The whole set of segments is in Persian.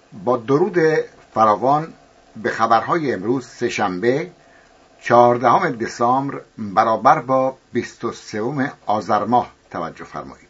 با درود فراوان به خبرهای امروز سه‌شنبه 14 دسامبر برابر با 23 آذر ماه توجه فرمایید.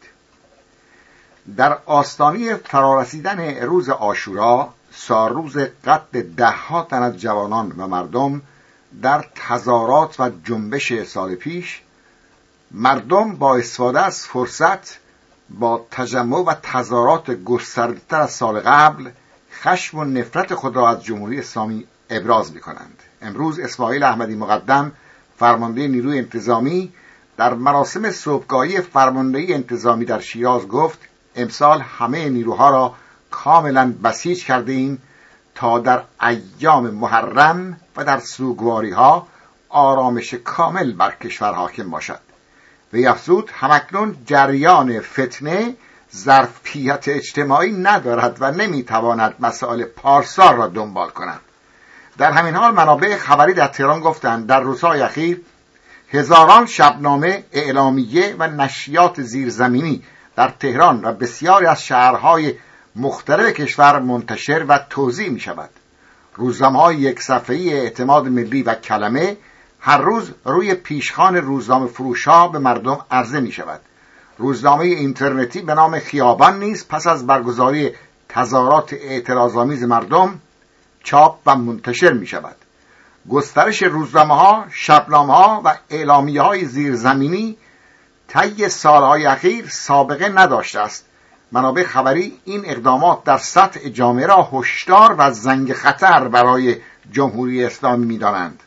در آستانه فرارسیدن روز عاشورا، سالروز قتل ده‌ها تن از جوانان و مردم در تظاهرات و جنبش سال پیش، مردم با استفاده از فرصت با تجمع و تظاهرات گسترده‌تر از سال قبل خشم و نفرت خود را از جمهوری اسلامی ابراز می‌کنند. امروز اسماعیل احمدی مقدم، فرمانده نیروی انتظامی، در مراسم صبحگاهی فرماندهی انتظامی در شیراز گفت: امسال همه نیروها را کاملا بسیج کرده ایم تا در ایام محرم و در سوگواری‌ها آرامش کامل بر کشور حاکم باشد. و افزود همکنون جریان فتنه ظرفیت اجتماعی ندارد و نمیتواند مسائل پارسال را دنبال کند. در همین حال منابع خبری در تهران گفتند در روزهای اخیر هزاران شبنامه، اعلامیه و نشریات زیرزمینی در تهران و بسیاری از شهرهای مختلف کشور منتشر و توزیع می شود. روزنامه‌های یک صفحه‌ای اعتماد ملی و کلمه هر روز روی پیشخوان روزنامه فروش‌ها به مردم عرضه می شود. روزنامه اینترنتی به نام خیابان نیز پس از برگزاری تظاهرات اعتراض‌آمیز مردم چاپ و منتشر می شود. گسترش روزنامه‌ها، شبنامه‌ها و اعلامیه‌های زیرزمینی طی سالهای اخیر سابقه نداشته است. منابع خبری این اقدامات در سطح جامعه را هشدار و زنگ خطر برای جمهوری اسلامی می‌دانند.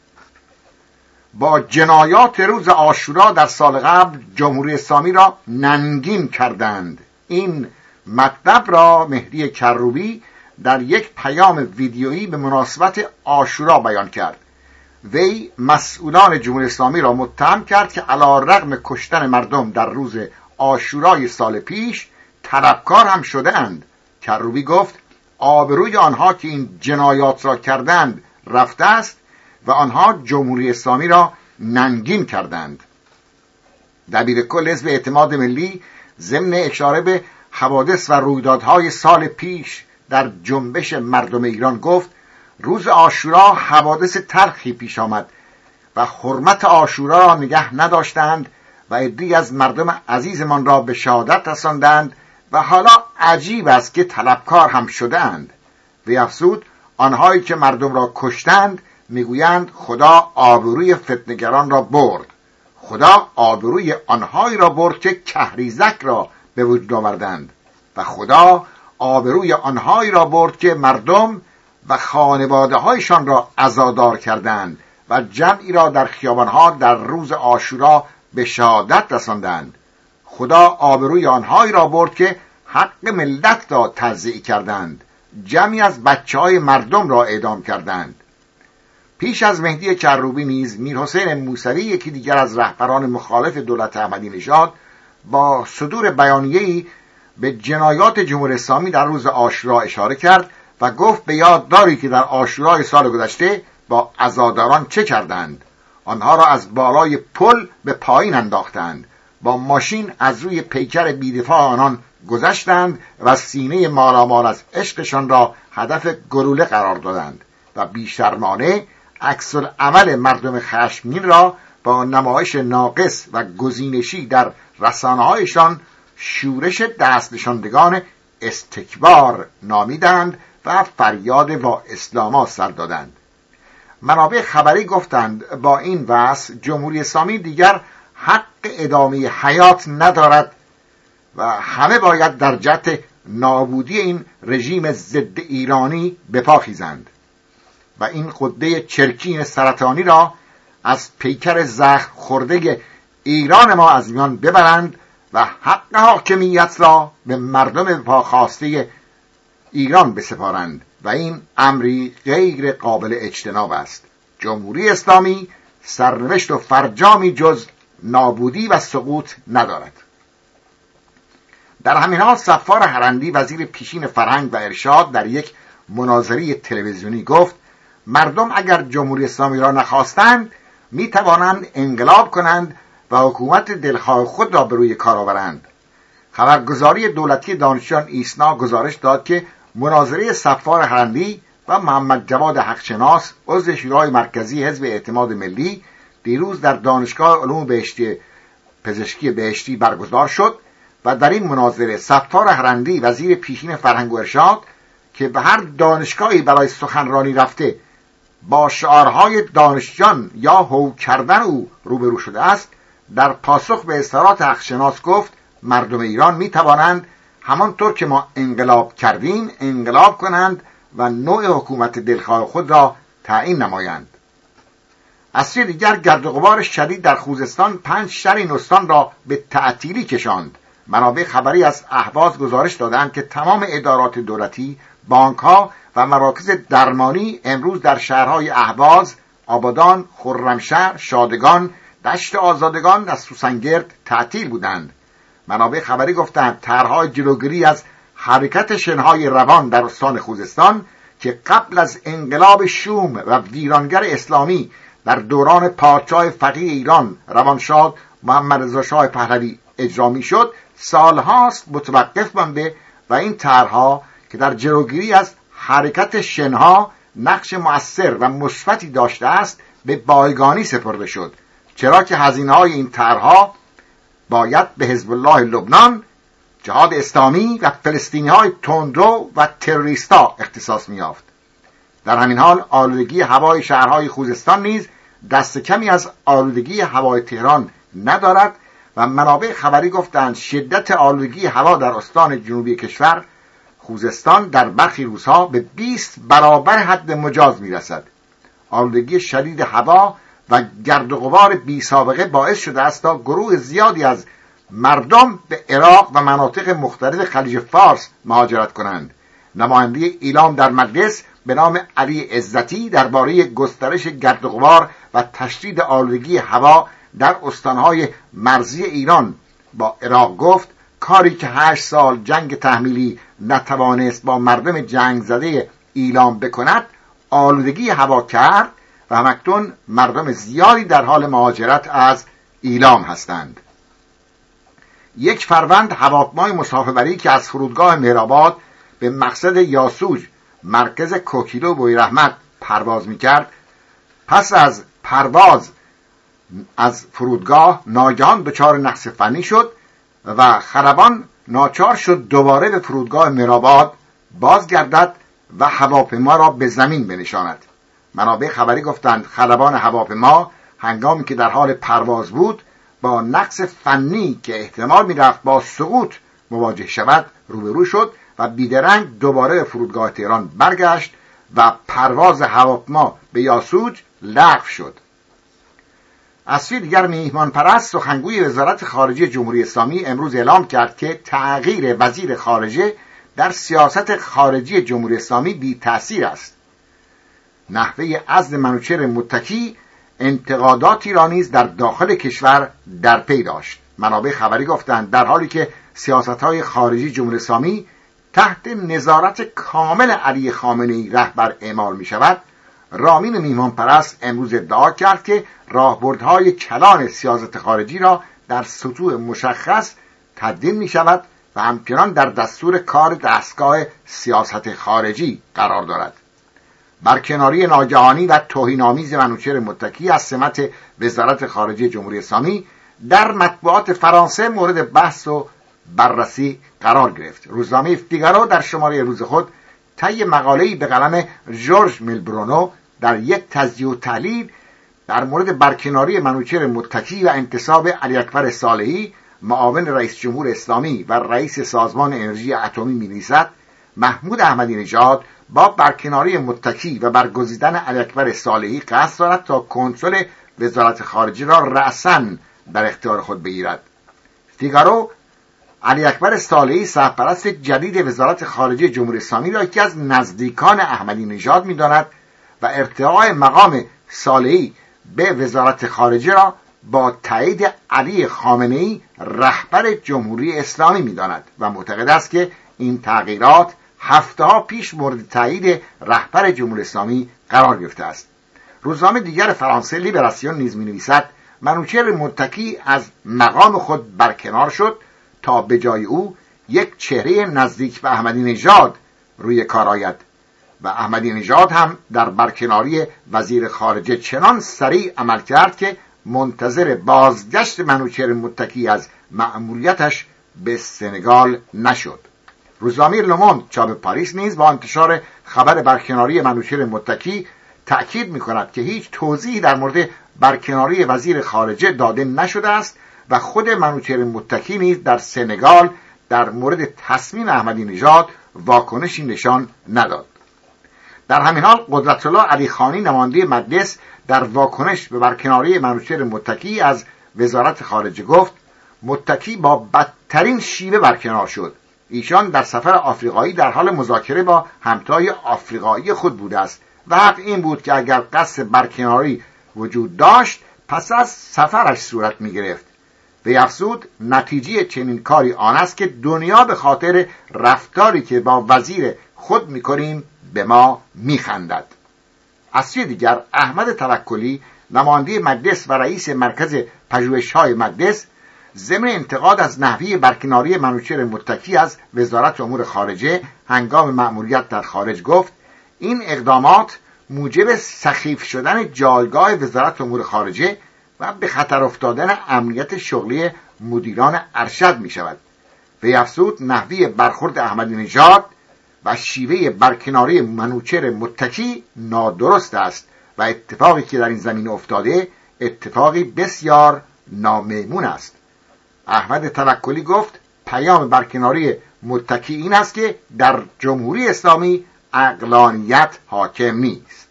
با جنایات روز عاشورا در سال قبل جمهوری اسلامی را ننگین کردند. این مطلب را مهدی کروبی در یک پیام ویدیویی به مناسبت عاشورا بیان کرد. وی مسئولان جمهوری اسلامی را متهم کرد که علی رغم کشتن مردم در روز عاشورای سال پیش طلبکار هم شده اند. کروبی گفت آبروی آنها که این جنایات را کردند رفته است و آنها جمهوری اسلامی را ننگین کردند. دبیر کل حزب اعتماد ملی ضمن اشاره به حوادث و رویدادهای سال پیش در جنبش مردم ایران گفت روز عاشورا حوادث تلخی پیش آمد و حرمت عاشورا را نگه نداشتند و عده‌ای از مردم عزیزمان را به شهادت رساندند و حالا عجیب است که طلبکار هم شده اند. و افزود آنهایی که مردم را کشتند میگویند خدا آبروی فتنه‌گران را برد. خدا آبروی آنهایی را برد که کهریزک را به وجود آوردند و خدا آبروی آنهایی را برد که مردم و خانواده هایشان را عزادار کردند و جمعی را در خیابانها در روز عاشورا به شهادت رساندند. خدا آبروی آنهایی را برد که حق ملت را تضییع کردند، جمعی از بچه‌های مردم را اعدام کردند. پیش از مهدی کروبی نیز میرحسین موسوی، یکی دیگر از رهبران مخالف دولت احمدی نژاد، با صدور بیانیه‌ای به جنایات جمهوری اسلامی در روز عاشورا اشاره کرد و گفت به یاد داری که در عاشورای سال گذشته با عزاداران چه کردند. آنها را از بالای پل به پایین انداختند، با ماشین از روی پیکر بی‌دفاع آنان گذشتند و سینه مالامال از عشقشان را هدف گلوله قرار دادند و بیشرمانه عکس العمل مردم خشمگین را با نمایش ناقص و گزینشی در رسانه‌هایشان شورش دست نشاندگان استکبار نامیدند و فریاد وا اسلاما سر دادند. منابع خبری گفتند با این وضع جمهوری اسلامی دیگر حق ادامه حیات ندارد و همه باید در جهت نابودی این رژیم ضد ایرانی به پا خیزند و این غده چرکین سرطانی را از پیکر زخم خورده ایران ما از میان ببرند و حق حاکمیت را به مردم پاخواسته ایران بسپارند و این امری غیر قابل اجتناب است. جمهوری اسلامی سرنوشت و فرجامی جز نابودی و سقوط ندارد. در همین حال صفار هرندی، وزیر پیشین فرهنگ و ارشاد، در یک مناظره تلویزیونی گفت مردم اگر جمهوری اسلامی را نخواستند می توانند انقلاب کنند و حکومت دلخواه خود را به روی کار آورند. خبرگزاری دولتی دانشجویان ایسنا گزارش داد که مناظره صفار هرندی و محمد جواد حقشناس عضو شورای مرکزی حزب اعتماد ملی دیروز در دانشگاه علوم پزشکی بهشتی برگزار شد و در این مناظره صفار هرندی وزیر پیشین فرهنگ و ارشاد که به هر دانشگاهی برای سخنرانی رفته با شعارهای دانشجان یا هو کردن او روبرو شده است، در پاسخ به اظهارات حقشناس گفت مردم ایران می توانند همانطور که ما انقلاب کردیم انقلاب کنند و نوع حکومت دلخواه خود را تعیین نمایند. از سوی دیگر گرد و غبار شدید در خوزستان 5 شهر این استان را به تعطیلی کشاند. منابع خبری از اهواز گزارش دادند که تمام ادارات دولتی، بانک‌ها و مراکز درمانی امروز در شهرهای اهواز، آبادان، خرمشهر، شادگان، دشت آزادگان و سوسنگرد تعطیل بودند. منابع خبری گفتند طرح‌های جلوگیری از حرکت شنهای روان در استان خوزستان که قبل از انقلاب شوم و ویرانگر اسلامی در دوران پادشاه فقیه ایران روانشاد محمد رضا شاه پهلوی اجرا می‌شد سالهاست متوقف مانده و این طرح‌ها که در جلوگیری از حرکت شنها نقش مؤثر و مثبتی داشته است به بایگانی سپرده شد، چرا که هزینه‌های این طرح‌ها باید به حزب الله لبنان، جهاد اسلامی و فلسطینی‌های تندرو و تروریستا اختصاص می‌یافت. در همین حال آلودگی هوای شهرهای خوزستان نیز دست کمی از آلودگی هوای تهران ندارد و منابع خبری گفتند شدت آلودگی هوا در استان جنوبی کشور خوزستان در برخی روزها به 20 برابر حد مجاز می‌رسد. آلودگی شدید هوا و گرد و غبار بی سابقه باعث شده است تا گروه زیادی از مردم به عراق و مناطق مختلف خلیج فارس مهاجرت کنند. نماینده ایلام در مجلس به نام علی عزتی درباره گسترش گرد و غبار و تشدید آلودگی هوا در استانهای مرزی ایران با عراق گفت کاری که 8 سال جنگ تحمیلی نتوانست با مردم جنگ زده ایلام بکند آلودگی هوا کرد و همکنون مردم زیادی در حال مهاجرت از ایلام هستند. 1 فروند هواپیمای مسافربری که از فرودگاه مهرآباد به مقصد یاسوج مرکز کوکیلو بویراحمد پرواز می‌کرد پس از پرواز از فرودگاه ناگهان دچار نقص فنی شد و خلبان ناچار شد دوباره به فرودگاه مهرآباد بازگردد و هواپیما را به زمین بنشاند. منابع خبری گفتند خلبان هواپیما هنگامی که در حال پرواز بود با نقص فنی که احتمال می‌رفت با سقوط مواجه شود روبرو شد و بیدرنگ دوباره به فرودگاه تهران برگشت و پرواز هواپیما به یاسوج لغو شد. از سوی دیگر میهمان پرست سخنگوی وزارت خارجه جمهوری اسلامی امروز اعلام کرد که تغییر وزیر خارجه در سیاست خارجی جمهوری اسلامی بی تأثیر است. نحوه عزل منوچهر متکی انتقاداتی را نیز در داخل کشور در پی داشت. منابع خبری گفتند در حالی که سیاست‌های خارجی جمهوری اسلامی تحت نظارت کامل علی خامنه‌ای رهبر اعمال می شود، رامین میهمان پرست امروز ادعا کرد که راهبردهای کلان سیاست خارجی را در سطوح مشخص تدوین می شود و همچنان در دستور کار دستگاه سیاست خارجی قرار دارد. برکناری ناگهانی و توهین‌آمیز منوچهر متکی از سمت وزارت خارجه جمهوری اسلامی در مطبوعات فرانسه مورد بحث و بررسی قرار گرفت. روزنامه فیگارو در شماره روز خود طی مقاله‌ای به قلم ژورژ میلبرونو در یک تجزیه و تحلیل در مورد برکناری منوچهر متکی و انتصاب علی اکبر صالحی معاون رئیس جمهور اسلامی و رئیس سازمان انرژی اتمی می‌نویسد محمود احمدی نژاد با برکناری متکی و برگزیدن علی اکبر صالحی قصد دارد تا کنترل وزارت خارجه را رأساً در اختیار خود بگیرد. فیگارو علی اکبر صالحی سرپرست جدید وزارت خارجه جمهوری اسلامی را یکی از نزدیکان احمدی نژاد می‌داند و ارتقاء مقام صالحی به وزارت خارجه را با تایید علی خامنه‌ای رهبر جمهوری اسلامی می‌داند و معتقد است که این تغییرات هفته‌ها پیش مورد تایید رهبر جمهوری اسلامی قرار گرفته است. روزنامه دیگر فرانسه لیبراسیون نیز می‌نویسد منوچهر متکی از مقام خود برکنار شد تا به جای او یک چهره نزدیک به احمدی نژاد روی کار آید و احمدی نژاد هم در برکناری وزیر خارجه چنان سریع عمل کرد که منتظر بازگشت منوچهر متکی از مأموریتش به سنگال نشد. روزنامه لوموند چاپ پاریس نیز با انتشار خبر برکناری منوچهر متکی تأکید می‌کند که هیچ توضیحی در مورد برکناری وزیر خارجه داده نشده است و خود منوچهر متکی نیز در سنگال در مورد تصمیم احمدی نژاد واکنشی نشان نداد. در همین حال قدرت الله علی خانی نماینده مجلس در واکنش به برکناری منوچهر متکی از وزارت خارجه گفت متکی با بدترین شیوه برکنار شد. ایشان در سفر آفریقایی در حال مذاکره با همتای آفریقایی خود بوده است و حق این بود که اگر قصد برکناری وجود داشت پس از سفرش صورت می گرفت. وی افزود نتیجه چنین کاری آن است که دنیا به خاطر رفتاری که با وزیر خود می کنیم به ما می خندد. از سوی دیگر احمد توکلی نماینده مجلس و رئیس مرکز پژوهش‌های مجلس ضمن انتقاد از نحوه برکناری منوچهر متکی از وزارت امور خارجه هنگام مأموریت در خارج گفت این اقدامات موجب سخیف شدن جایگاه وزارت امور خارجه و به خطر افتادن امنیت شغلی مدیران ارشد می شود. وی افزود نحوه برخورد احمدی نژاد و شیوه برکناری منوچهر متکی نادرست است و اتفاقی که در این زمینه افتاده اتفاقی بسیار نامیمون است. احمد توکلی گفت پیام برکناری متکی این است که در جمهوری اسلامی عقلانیت حاکم نیست.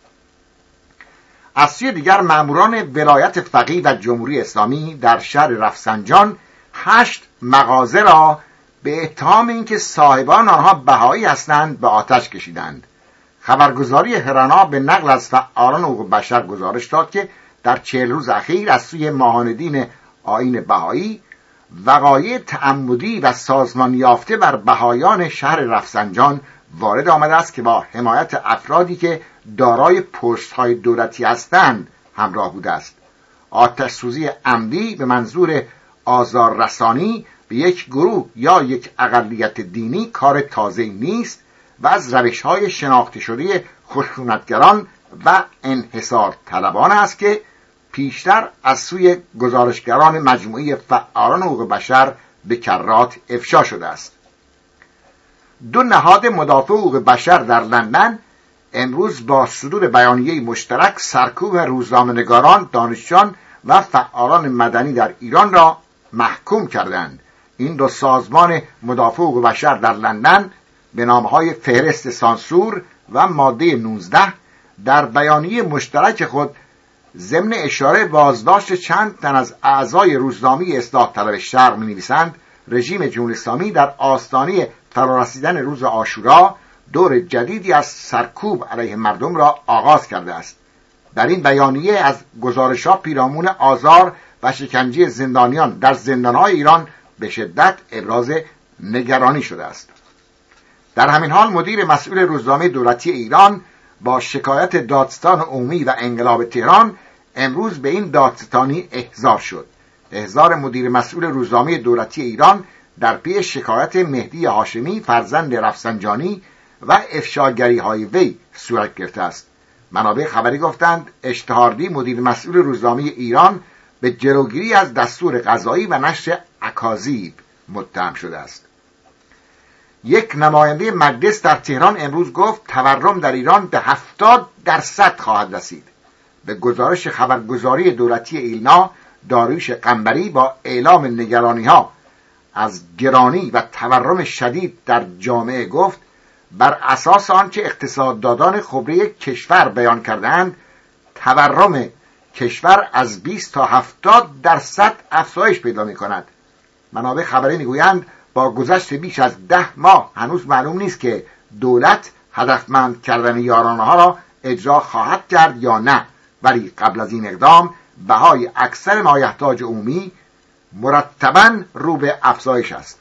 از سوی دیگر ماموران ولایت فقیه و جمهوری اسلامی در شهر رفسنجان 8 مغازه را به اتهام اینکه صاحبان آنها بهایی هستند به آتش کشیدند. خبرگزاری هرانا به نقل از فعالان حقوق بشر گزارش داد که در 40 روز اخیر از سوی ماهاندین آیین بهایی وقایع تعمدی و سازمان یافته بر بهایان شهر رفسنجان وارد آمده است که با حمایت افرادی که دارای پست‌های دولتی هستند همراه بوده است. آتش سوزی عمدی به منظور آزار رسانی به یک گروه یا یک اقلیت دینی کار تازه‌ای نیست و از روش‌های شناخته شده خشونتگران و انحصار طلبان است که پیشتر از سوی گزارشگران مجموعه فعالان حقوق بشر به کرات افشا شده است. 2 نهاد مدافع حقوق بشر در لندن امروز با صدور بیانیه مشترک سرکوب روزنامه‌نگاران، دانشجویان و فعالان مدنی در ایران را محکوم کردند. این 2 سازمان مدافع حقوق بشر در لندن به نامهای فهرست سانسور و ماده 19 در بیانیه مشترک خود ضمن اشاره بازداشت چند تن از اعضای روزنامه اصلاح طلب شرق می‌نویسند رژیم جمهوری اسلامی در آستانه فرارسیدن روز عاشورا دور جدیدی از سرکوب علیه مردم را آغاز کرده است. در این بیانیه از گزارش‌ها پیرامون آزار و شکنجه زندانیان در زندان‌های ایران به شدت ابراز نگرانی شده است. در همین حال مدیر مسئول روزنامه دولتی ایران با شکایت دادستان عمومی و انقلاب تهران امروز به این دادستانی احضار شد. احضار مدیر مسئول روزنامه دولتی ایران در پی شکایت مهدی هاشمی فرزند رفسنجانی و افشاگری‌های وی صورت گرفته است. منابع خبری گفتند اشتهاردی مدیر مسئول روزنامه ایران به جلوگیری از دستور قضایی و نشر اکاذیب متهم شده است. یک نماینده مجلس در تهران امروز گفت تورم در ایران به 70% خواهد رسید. به گزارش خبرگزاری دولتی ایلنا، داریوش قنبری با اعلام نگرانی‌ها از گرانی و تورم شدید در جامعه گفت بر اساس آنچه اقتصاددانان خبره کشور بیان کردند تورم کشور از 20 تا 70% افزایش پیدا می‌کند. منابع خبری می‌گویند با گذشت بیش از 10 ماه هنوز معلوم نیست که دولت هدفمند کردن یارانه‌ها را اجرا خواهد کرد یا نه، ولی قبل از این اقدام بهای اکثر مایحتاج عمومی مرتباً رو به افزایش است.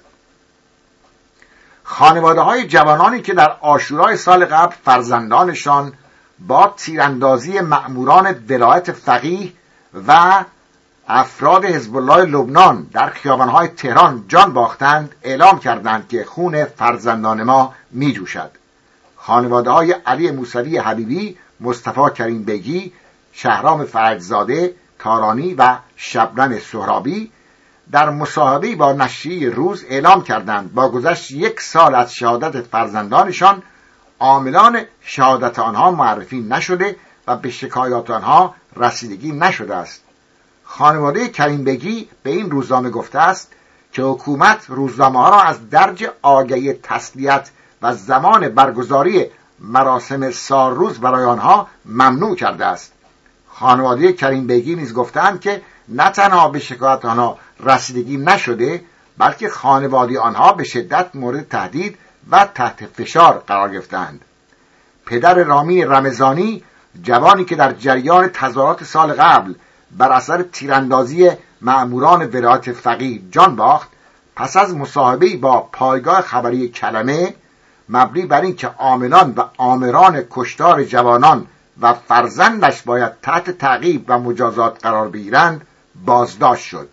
خانواده‌های جوانانی که در عاشورای سال قبل فرزندانشان با تیراندازی مأموران ولایت فقیه و افراد حزب الله لبنان در خیابان‌های تهران جان باختند، اعلام کردند که خون فرزندان ما می‌جوشد. خانواده‌های علی موسوی حبیبی، مصطفی کریم بیگی، شهرام فرجزاده تارانی و شبنم سهرابی در مصاحبه‌ای با نشریه روز اعلام کردند با گذشت 1 سال از شهادت فرزندانشان عاملان شهادت آنها معرفی نشده و به شکایات آنها رسیدگی نشده است. خانواده کریم بیگی به این روزنامه گفته است که حکومت روزنامه‌ها را از درج آگهی تسلیت و زمان برگزاری مراسم سالروز برای آنها ممنوع کرده است. خانواده کریم بیگی نیز گفتند که نه تنها به شکایت آنها رسیدگی نشده، بلکه خانواده آنها به شدت مورد تهدید و تحت فشار قرار گرفتند. پدر رامین رمضانی، جوانی که در جریان تظاهرات سال قبل بر اثر تیراندازی مأموران ولایت فقیه جان باخت، پس از مصاحبه‌ای با پایگاه خبری کلمه مبنی بر این که عاملان و آمران کشتار جوانان و فرزندش باید تحت تعقیب و مجازات قرار بگیرند بازداشت شد.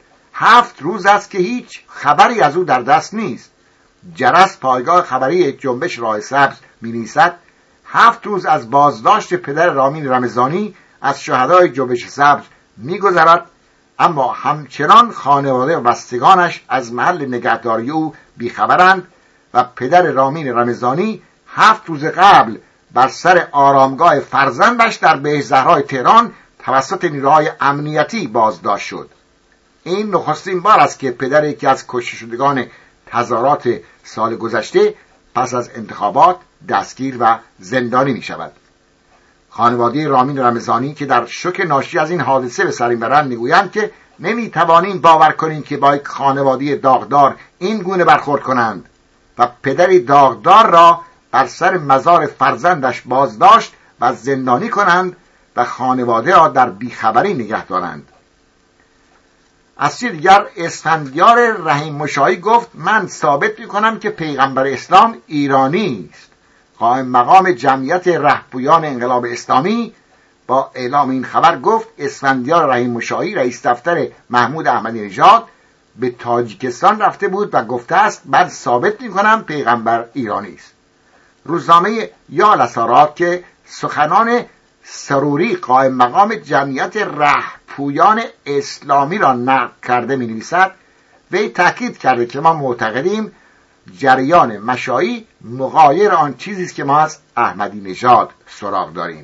7 روز است که هیچ خبری از او در دست نیست. جرس پایگاه خبری جنبش راه سبز می‌نویسد 7 روز از بازداشت پدر رامین رمضانی از شهدای جنبش سبز می‌گذرد، اما همچنان خانواده و بستگانش از محل نگهداری او بیخبرند و پدر رامین رمضانی 7 روز قبل بر سر آرامگاه فرزندش در بهشت زهرای تهران توسط نیروهای امنیتی بازداشت شد. این نخستین بار است که پدر یکی از کشته شدگان تظاهرات سال گذشته پس از انتخابات دستگیر و زندانی می شود. خانواده رامین رمضانی که در شوک ناشی از این حادثه به سر میبرند میگویند که نمیتوانیم باور کنیم که با یک خانواده داغدار این گونه برخورد کنند و پدری داغدار را بر سر مزار فرزندش بازداشت و زندانی کنند و خانواده را در بیخبری نگه دارند. از سوی دیگر اسفندیار رحیم مشایی گفت من ثابت میکنم که پیغمبر اسلام ایرانی است. قائم مقام جمعیت رهبویان انقلاب اسلامی با اعلام این خبر گفت اسفندیار رحیم مشایی رئیس دفتر محمود احمدی نژاد به تاجیکستان رفته بود و گفته است بعد ثابت میکنم پیغمبر ایرانی است. روزنامه یال اسارات که سخنان سروری قائم مقام جمعیت رهبویان اسلامی را نقل کرده می نویسد وی تاکید کرده که ما معتقدیم جریان مشایی مغایر آن چیزی است که ما از احمدی نژاد سراغ داریم.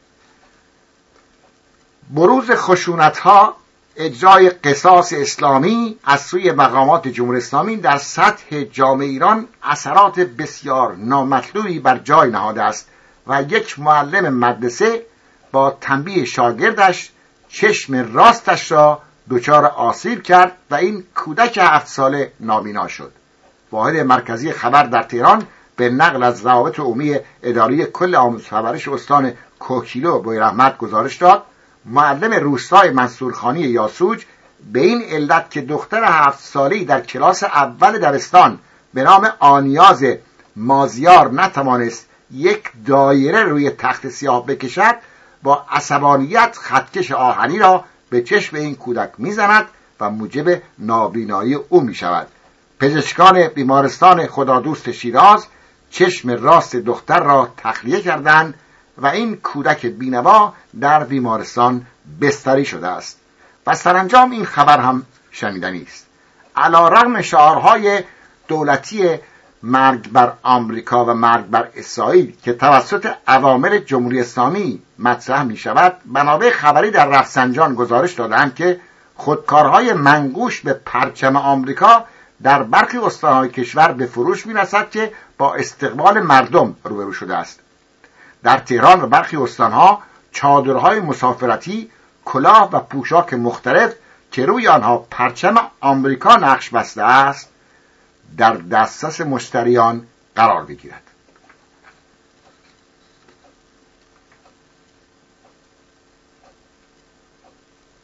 بروز خشونت‌ها، اجرای قصاص اسلامی از سوی مقامات جمهوری اسلامی در سطح جامعه ایران اثرات بسیار نامطلوبی بر جای نهاده است و یک معلم مدرسه با تنبیه شاگردش چشم راستش را دچار آسیب کرد و این کودک 7 ساله نابینا شد. واحد مرکزی خبر در تهران به نقل از روابط عمومی اداره کل آموزش و پرورش استان کوکیلو بویراحمد گزارش داد معلم روستای منصورخانی یاسوج به این علت که دختر 7 ساله‌ای در کلاس اول دبستان به نام آنیاز مازیار نتوانست یک دایره روی تخت سیاه بکشد با عصبانیت خطکش آهنی را به چشم این کودک میزند و موجب نابینایی او می شود. پزشکان بیمارستان خدادوست شیراز چشم راست دختر را تخلیه کردند و این کودک بینوا در بیمارستان بستری شده است و سرانجام این خبر هم شنیدنی است. علی‌رغم شعارهای دولتی مرگ بر آمریکا و مرگ بر اسرائیل که توسط عوامل جمهوری اسلامی مطرح می شود، منابع خبری در رفسنجان گزارش دادند که خودکارهای منقوش به پرچم آمریکا در برخی استانهای کشور به فروش می رسد که با استقبال مردم روبرو شده است. در تهران و برخی استانها چادرهای مسافرتی، کلاه و پوشاک مختلف که روی آنها پرچم آمریکا نقش بسته است در دسترس مشتریان قرار بگیرد.